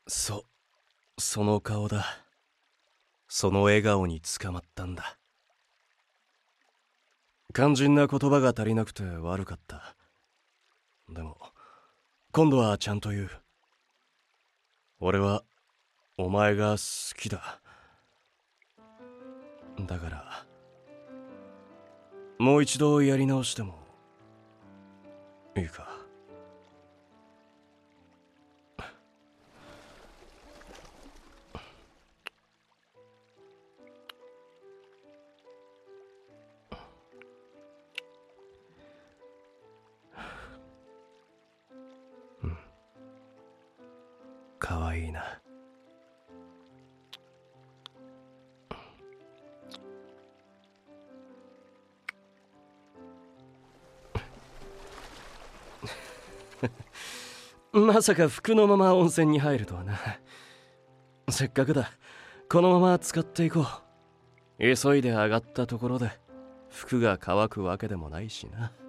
その顔だ。その笑顔に捕まったんだ。肝心な言葉が足りなくて悪かった。でも今度はちゃんと言う。俺はお前が好きだ。だからもう一度やり直してもいいか。かわいいな。まさか服のまま温泉に入るとはな。せっかくだ。このまま使っていこう。急いで上がったところで服が乾くわけでもないしな。